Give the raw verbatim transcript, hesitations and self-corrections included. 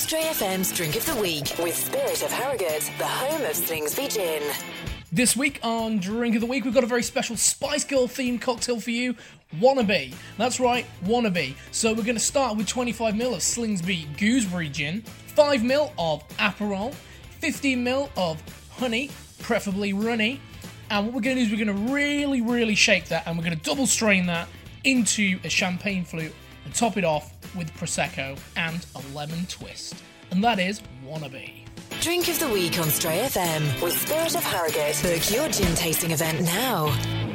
Stray F M's Drink of the Week with Spirit of Harrogate, the home of Slingsby Gin. This week on Drink of the Week, we've got a very special Spice Girl themed cocktail for you, Wannabe. That's right, Wannabe. So we're going to start with twenty-five milliliters of Slingsby Gooseberry Gin, five milliliters of Aperol, fifteen milliliters of honey, preferably runny, and what we're going to do is we're going to really, really shake that, and we're going to double strain that into a champagne flute and top it off with Prosecco and a lemon twist. And that is Wannabe. Drink of the Week on Stray F M with Spirit of Harrogate. Book your gin tasting event now.